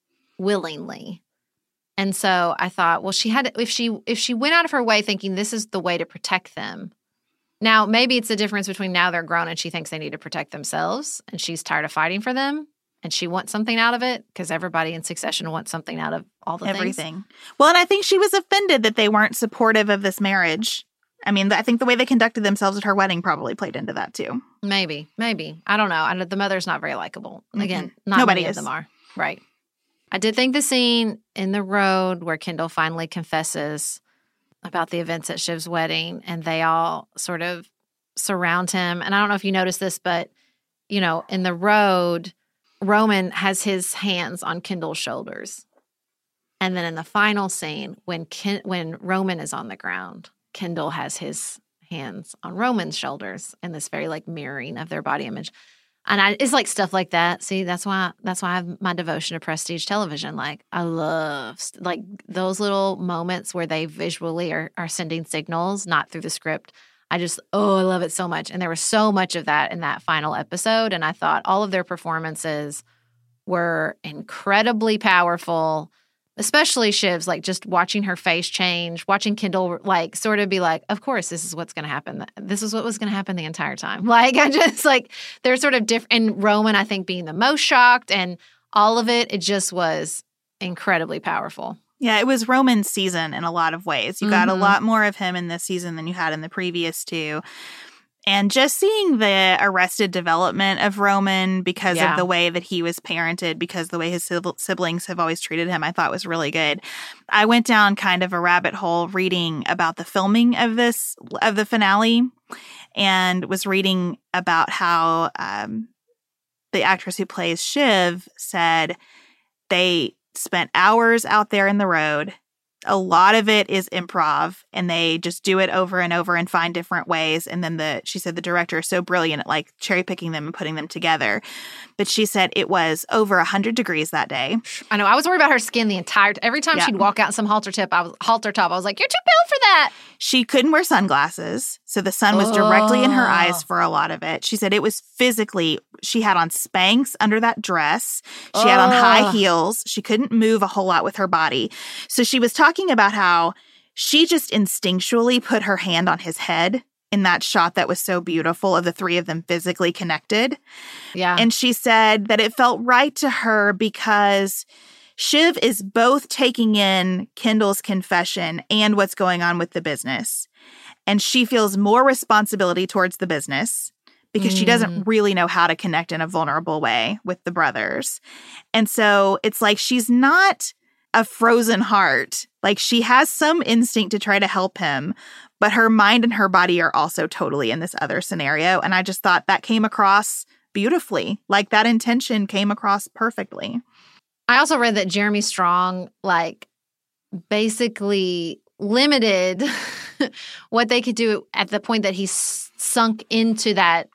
willingly. And so I thought, well, she had, if she went out of her way thinking this is the way to protect them. Now, maybe it's the difference between now they're grown and she thinks they need to protect themselves and she's tired of fighting for them and she wants something out of it because everybody in Succession wants something out of all the Everything. things. Well, and I think she was offended that they weren't supportive of this marriage. I mean, I think the way they conducted themselves at her wedding probably played into that too. Maybe. I don't know. The mother's not very likable. Again, not Nobody many is. of them are. Right. I did think the scene in the road where Kendall finally confesses about the events at Shiv's wedding and they all sort of surround him. And I don't know if you noticed this, but, in the road, Roman has his hands on Kendall's shoulders. And then in the final scene, when Roman is on the ground, Kendall has his hands on Roman's shoulders in this very like mirroring of their body image. And it's like stuff like that. See, that's why I have my devotion to prestige television. Like I love like those little moments where they visually are sending signals, not through the script. I love it so much. And there was so much of that in that final episode. And I thought all of their performances were incredibly powerful, especially Shiv's, like just watching her face change, watching Kendall like sort of be like, of course, this is what's going to happen. This is what was going to happen the entire time. Like I just like, they're sort of different. And Roman, I think, being the most shocked and all of it just was incredibly powerful. Yeah, it was Roman's season in a lot of ways. You got a lot more of him in this season than you had in the previous two. And just seeing the arrested development of Roman because of the way that he was parented, because the way his siblings have always treated him, I thought was really good. I went down kind of a rabbit hole reading about the filming of the finale, and was reading about how the actress who plays Shiv said they spent hours out there in the road. A lot of it is improv, and they just do it over and over and find different ways. And then she said the director is so brilliant at like cherry picking them and putting them together. But she said it was over 100 degrees that day. I know. I was worried about her skin the entire time. Every time she'd walk out in some halter top, I was like, you're too pale for that. She couldn't wear sunglasses, so the sun was directly in her eyes for a lot of it. She said it was physically, she had on Spanx under that dress. She had on high heels. She couldn't move a whole lot with her body. So she was talking about how she just instinctually put her hand on his head in that shot that was so beautiful of the three of them physically connected. Yeah. And she said that it felt right to her because Shiv is both taking in Kendall's confession and what's going on with the business. And she feels more responsibility towards the business because she doesn't really know how to connect in a vulnerable way with the brothers. And so it's like she's not a frozen heart. Like, she has some instinct to try to help him, but her mind and her body are also totally in this other scenario. And I just thought that came across beautifully. Like, that intention came across perfectly. I also read that Jeremy Strong, like, basically limited what they could do at the point that he sunk into that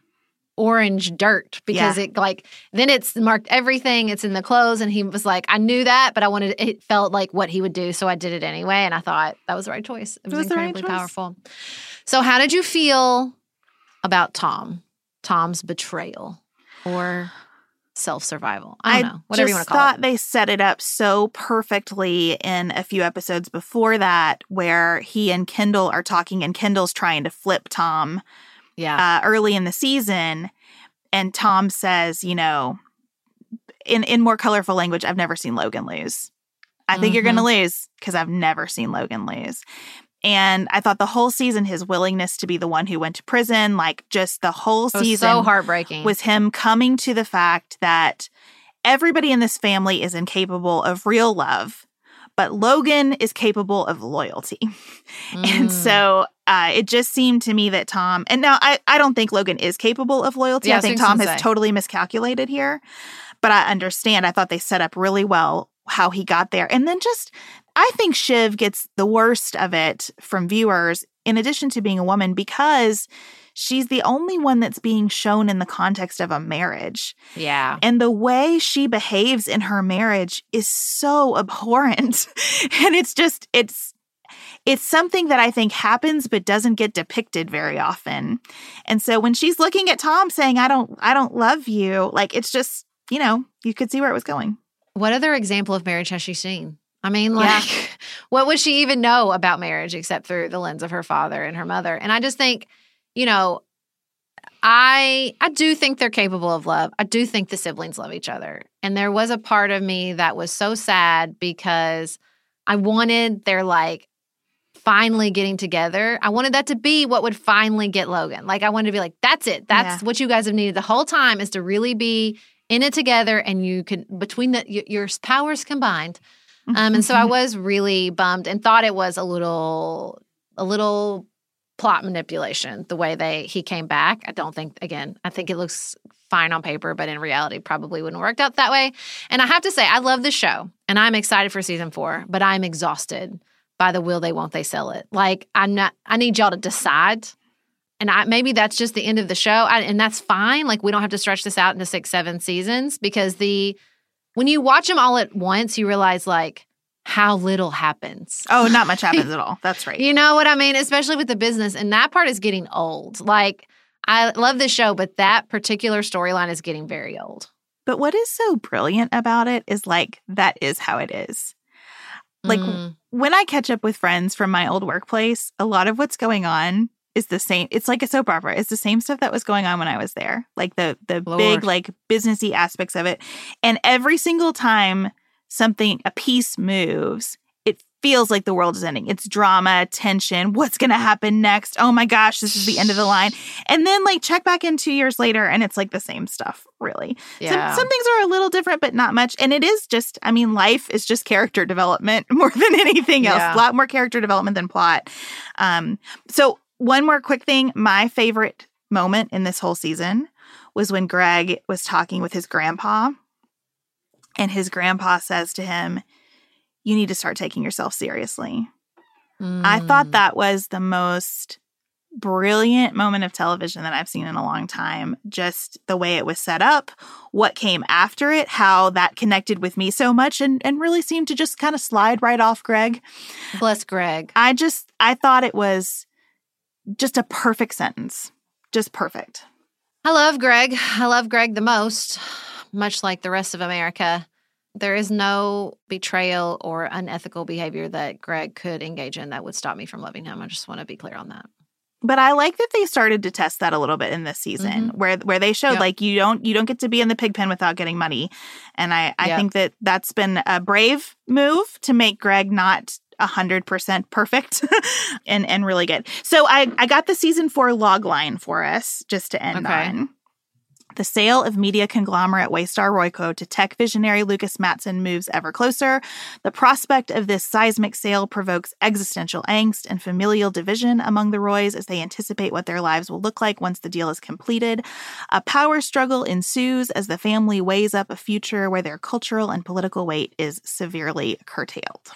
orange dirt, because it, like, then it's marked everything. It's in the clothes. And he was like, I knew that, but it felt like what he would do. So I did it anyway. And I thought that was the right choice. It was incredibly powerful. So how did you feel about Tom's betrayal or self-survival? I don't know. Whatever you want to call it. I thought they set it up so perfectly in a few episodes before that, where he and Kendall are talking and Kendall's trying to flip Tom early in the season. And Tom says, you know, in more colorful language, I've never seen Logan lose. I think you're going to lose because I've never seen Logan lose. And I thought the whole season, his willingness to be the one who went to prison, like, just the whole season, so heartbreaking, was him coming to the fact that everybody in this family is incapable of real love, but Logan is capable of loyalty. And so it just seemed to me that Tom, and now I don't think Logan is capable of loyalty. I think Tom has totally miscalculated here, but I understand. I thought they set up really well how he got there. And then just, I think Shiv gets the worst of it from viewers, in addition to being a woman, because she's the only one that's being shown in the context of a marriage. Yeah. And the way she behaves in her marriage is so abhorrent. And it's just, it's something that I think happens but doesn't get depicted very often. And so when she's looking at Tom saying, I don't love you, like, it's just, you know, you could see where it was going. What other example of marriage has she seen? I mean, like, what would she even know about marriage except through the lens of her father and her mother? And I just think, you know, I do think they're capable of love. I do think the siblings love each other. And there was a part of me that was so sad because I wanted their, like, finally getting together. I wanted that to be what would finally get Logan. Like, I wanted to be like, that's it. That's what you guys have needed the whole time, is to really be in it together, and you can, between your powers combined. And so I was really bummed and thought it was a little plot manipulation, the way he came back. I think it looks fine on paper, but in reality probably wouldn't have worked out that way. And I have to say, I love this show and I'm excited for season 4, but I'm exhausted by the will they, won't they sell it. Like, I need y'all to decide. And maybe that's just the end of the show. And that's fine. Like, we don't have to stretch this out into 6-7 seasons, because when you watch them all at once, you realize, like, how little happens. Oh, not much happens at all. That's right. You know what I mean? Especially with the business. And that part is getting old. Like, I love this show, but that particular storyline is getting very old. But what is so brilliant about it is, like, that is how it is. Like, when I catch up with friends from my old workplace, a lot of what's going on is the same. It's like a soap opera. It's the same stuff that was going on when I was there. Like, the big, like, businessy aspects of it. And every single time a piece moves, it feels like the world is ending. It's drama, tension. What's going to happen next? Oh my gosh, this is the end of the line. And then, like, check back in 2 years later and it's like the same stuff, really. Yeah. Some things are a little different, but not much. And it is just, I mean, life is just character development more than anything else. A lot more character development than plot. So one more quick thing. My favorite moment in this whole season was when Greg was talking with his grandpa. And his grandpa says to him, you need to start taking yourself seriously. I thought that was the most brilliant moment of television that I've seen in a long time. Just the way it was set up, what came after it, how that connected with me so much and really seemed to just kind of slide right off Greg. Bless Greg. I thought it was just a perfect sentence. Just perfect. I love Greg. I love Greg the most. Much like the rest of America, there is no betrayal or unethical behavior that Greg could engage in that would stop me from loving him. I just want to be clear on that. But I like that they started to test that a little bit in this season, where they showed like you don't get to be in the pig pen without getting money, and I think that that's been a brave move to make Greg not 100% perfect and really good. So I got the season 4 log line for us just to end on. The sale of media conglomerate Waystar Royco to tech visionary Lucas Matson moves ever closer. The prospect of this seismic sale provokes existential angst and familial division among the Roys as they anticipate what their lives will look like once the deal is completed. A power struggle ensues as the family weighs up a future where their cultural and political weight is severely curtailed.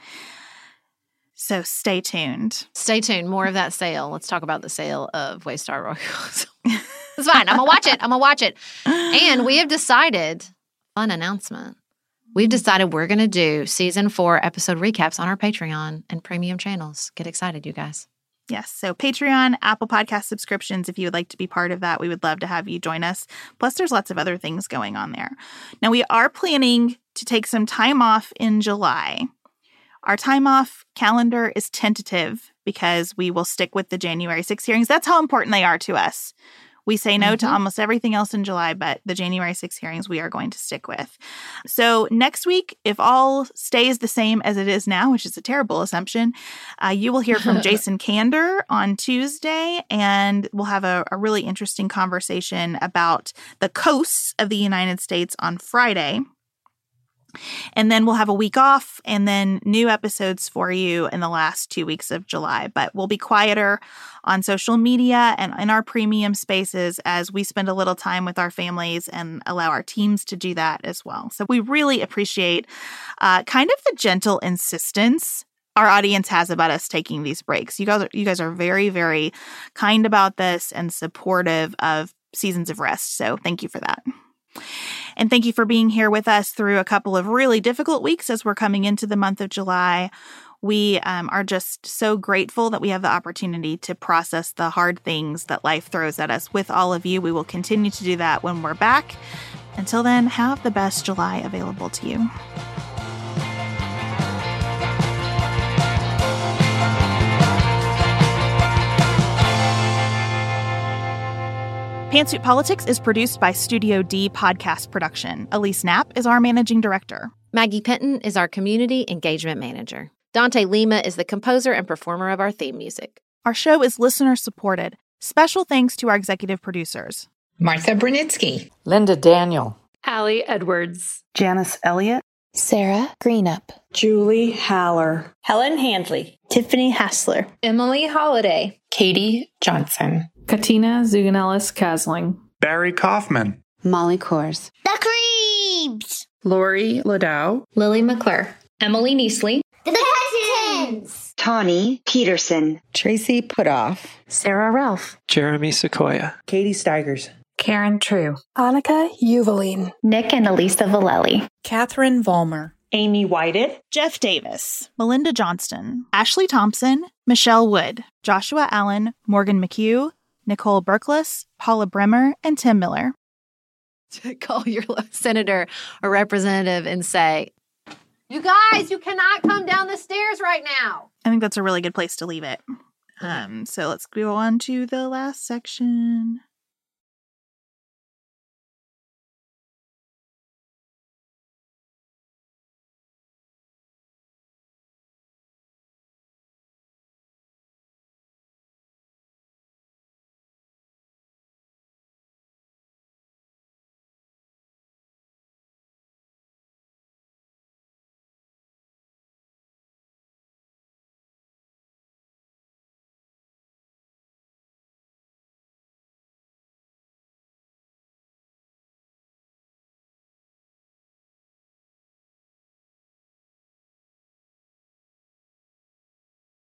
So stay tuned. Stay tuned. More of that sale. Let's talk about the sale of Waystar Royco. It's fine. I'm going to watch it. And we have decided, fun announcement, we've decided we're going to do season 4 episode recaps on our Patreon and premium channels. Get excited, you guys. Yes. So Patreon, Apple Podcast subscriptions, if you would like to be part of that, we would love to have you join us. Plus, there's lots of other things going on there. Now, we are planning to take some time off in July. Our time off calendar is tentative because we will stick with the January 6 hearings. That's how important they are to us. We say no to almost everything else in July, but the January 6 hearings we are going to stick with. So next week, if all stays the same as it is now, which is a terrible assumption, you will hear from Jason Kander on Tuesday, and we'll have a really interesting conversation about the coasts of the United States on Friday. And then we'll have a week off and then new episodes for you in the last 2 weeks of July. But we'll be quieter on social media and in our premium spaces as we spend a little time with our families and allow our teams to do that as well. So we really appreciate kind of the gentle insistence our audience has about us taking these breaks. You guys are very, very kind about this and supportive of seasons of rest. So thank you for that. And thank you for being here with us through a couple of really difficult weeks as we're coming into the month of July. We are just so grateful that we have the opportunity to process the hard things that life throws at us with all of you. We will continue to do that when we're back. Until then, have the best July available to you. Pantsuit Politics is produced by Studio D Podcast Production. Elise Knapp is our managing director. Maggie Penton is our community engagement manager. Dante Lima is the composer and performer of our theme music. Our show is listener supported. Special thanks to our executive producers: Martha Brunitsky, Linda Daniel, Allie Edwards, Janice Elliott, Sarah Greenup, Julie Haller, Helen Handley, Tiffany Hassler, Emily Holiday, Katie Johnson, Katina Zuganellis-Kasling, Barry Kaufman, Molly Kors, The Creeps, Lori Ladow, Lily McClure, Emily Neasley, The Pettons, Tawny Peterson, Tracy Putoff, Sarah Ralph, Jeremy Sequoia, Katie Steigers, Karen True, Annika Uvaline, Nick and Elisa Vallely, Catherine Vollmer, Amy Whited, Jeff Davis, Melinda Johnston, Ashley Thompson, Michelle Wood, Joshua Allen, Morgan McHugh, Nicole Berkless, Paula Bremer, and Tim Miller. To call your senator or representative and say, "You guys, you cannot come down the stairs right now." I think that's a really good place to leave it. So let's go on to the last section.